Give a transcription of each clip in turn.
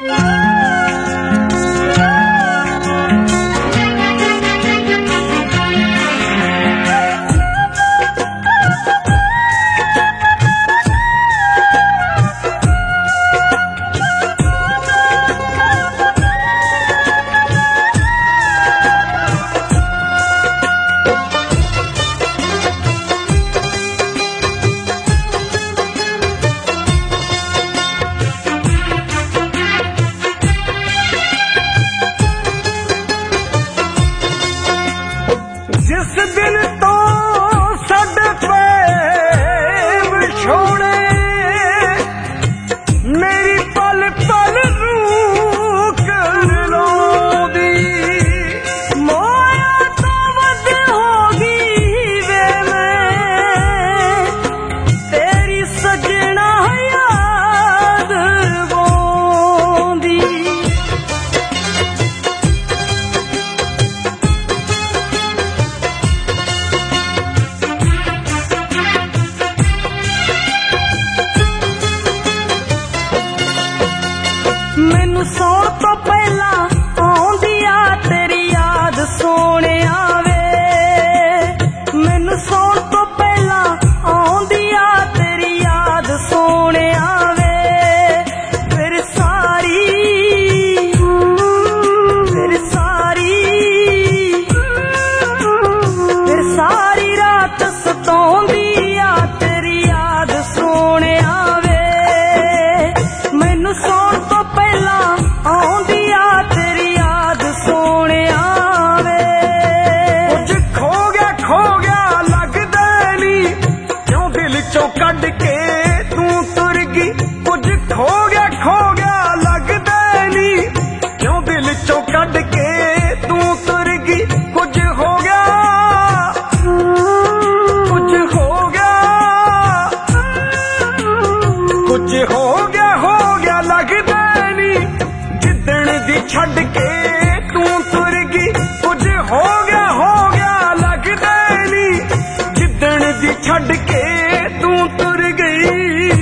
जिस दिन तो साडे पैर विछोड़े मेरी पल पल रूह कर लौंदी मोया तो वध होगी वे मैं तेरी सजना याद वोंदी मैनू सौण तो पहला आउंदी आ तेरी याद सोने आवे मैनू सौण तो पहला आउंदी आ तेरी याद सोने आवे फिर सारी रात सताउंदी आ तेरी याद सोने आवे मैनू सौण तो पहला आउंदी आ तेरी याद सोने आवे कुछ खो गया लगदा नी क्यों दिल चों कढ के तू तुर गई कुछ खो गया लगदा नी क्यों दिल चों कढ के तू तुर गई कुछ हो गया लगदा नी जिद्दण दी छड्ड के तू तुर गई कुछ हो गया लगदा नी जिद्दण दी छड्ड के तू तुर गई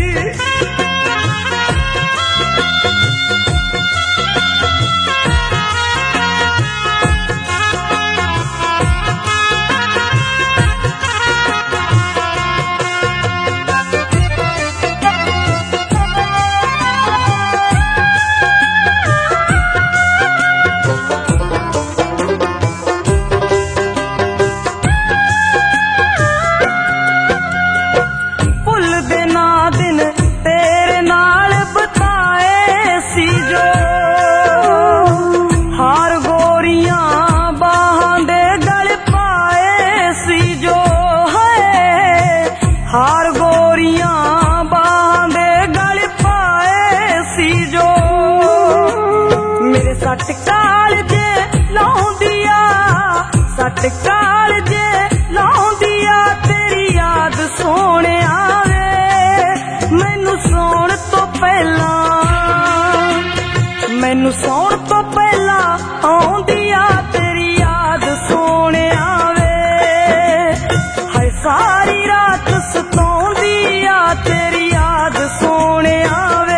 हार गोरियां बाहां दे गल पाए सी जो मेरे सट काल जे लाउंदिया सट काल जे लाउंदिया तेरी याद सोने आवे मैनू सौण तो पहला आउंदिया तेरी याद सोने आवे हाय सारी रात सताउंदी आ तेरी याद सोने आवे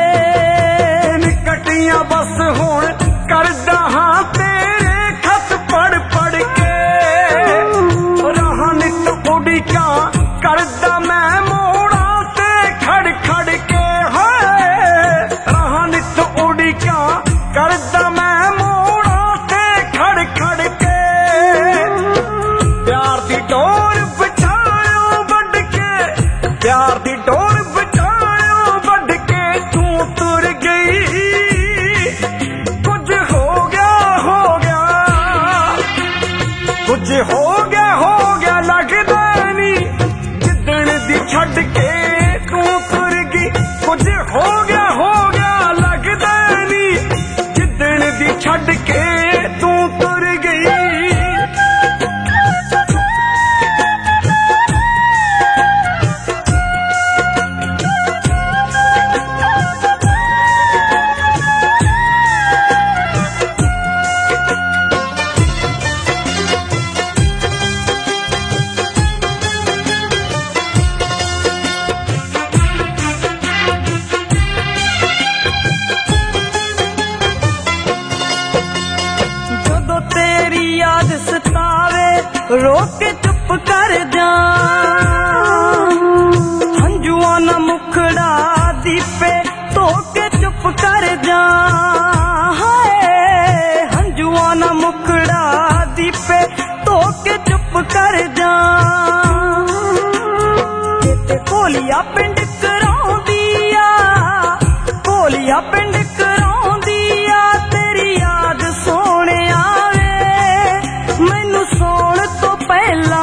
निकटियां बस हुण करदा हां तेरे खत पढ़ के राहां नित उड़ीका करदा मैं मोड़ा ते खड़ के हाय राहां नित उड़ीका करदा मैं मोड़ा ते खड़ के प्यार दी डोर प्यार दी डोर बचाओ बढ़ के तू तुर गई कुछ हो गया कुछ हो गया लगदा नी जिद्दण दी छड्ड के तू तुर गई कुछ हो गया लगदा नी जिद्दण रोक के चुप कर जा, हंजुआ ना मुखड़ा दीपे तो के चुप कर जा, हाय हंजुआ ना मुखड़ा दीपे तो के चुप कर जा। ते कोलिया पिंड कराउंदिया, कोलिया पिंड कराउंदिया, तेरी याद सोने आवे मैनू सौण तो पहला,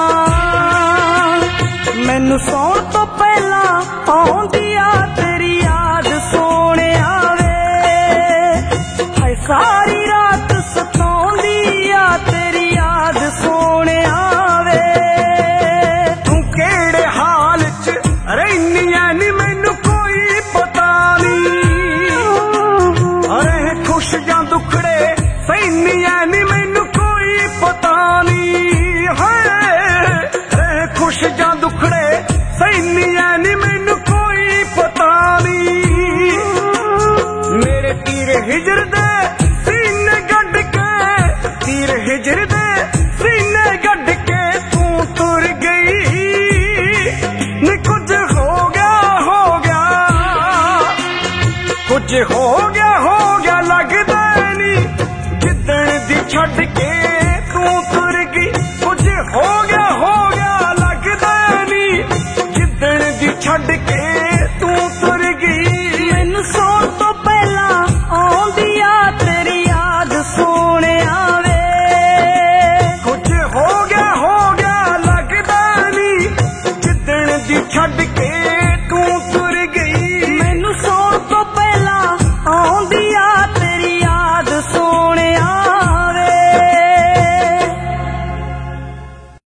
मैनू सौण तो पहला आउंदिया तेरी याद सोने आवे, हाय सारी रात सताउंदिया तेरी याद सोने आवे। तू केड़े हाल च रहनिया नी मैनू कोई पता नहीं, अरे खुश जां दुखड़े सैनिया नी मैनू कोई पता नहीं, है खुश जां दुखड़े सैनिया नी मैनू कोई पता नहीं। मेरे तीर हिजर दे सीने गढ़ के, तीर हिजर दे सीने गढ़ के तू तुर गई, नी कुछ हो गया, हो गया कुछ हो गया लगदा नी, जिद्दण दी छड्ड के तू तुर गई, कुछ हो